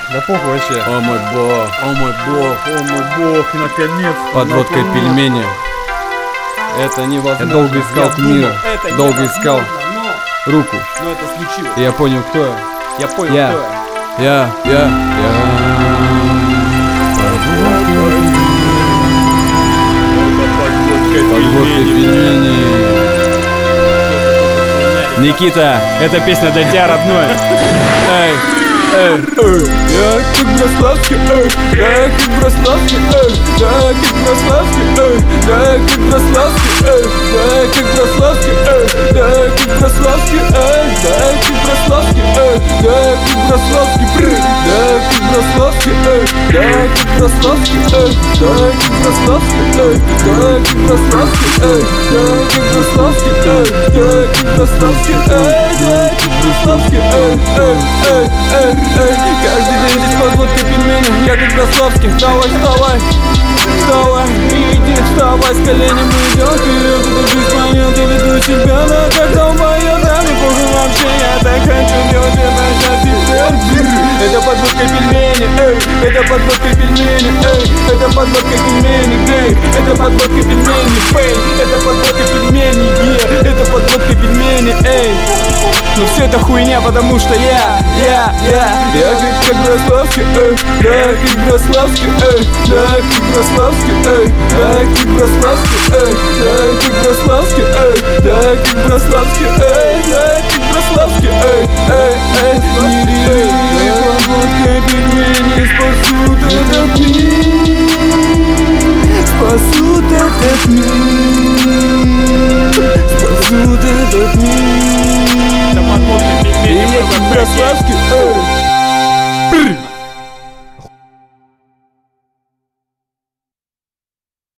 Да похуй вообще. О мой бог, о мой бог, О мой бог, наконец. подводкой пельмени. Это невозможно. Я долго искал кумира, Это долго искал руку. Но это случилось. И я понял, кто я. Я понял, Я. кто я. Я. Подводкой пельмени. Никита, эта песня для тебя, родной. Эй, я как Брославский, я как Брославский, я как Брославский, я как Брославский, я как Брославский, я как Брославский, я как Брославский, я как Брославский, я как Брославский, я как Брославский, я как Брославский, я как Брославский, я как Брославский, я как Брославский, я как Брославский, каждый день здесь подводка пельмени. Я как Брославский, вставай, вставай, вставай, иди, вставай, с коленями идем вперед. Эту жизнь моя, ты веду себя, но когда он поет, да мне похуй вообще. Я так хочу делать это сейчас теперь. Это подводка пельмени, это подводка пельмени, это подводка пельмени, это подводка пельмени, это подводка пельмени, это подводка пельмени, но все это хуйня, потому что я как Брославский, я как Брославский, я как Брославский, я как Брославский, я как Брославский, я как Брославский, я как Брославский, подводкой пельмени спасут этот мир, спасут этот мир, спасут этот мир. Это подводка пельмени. Я как Брославский,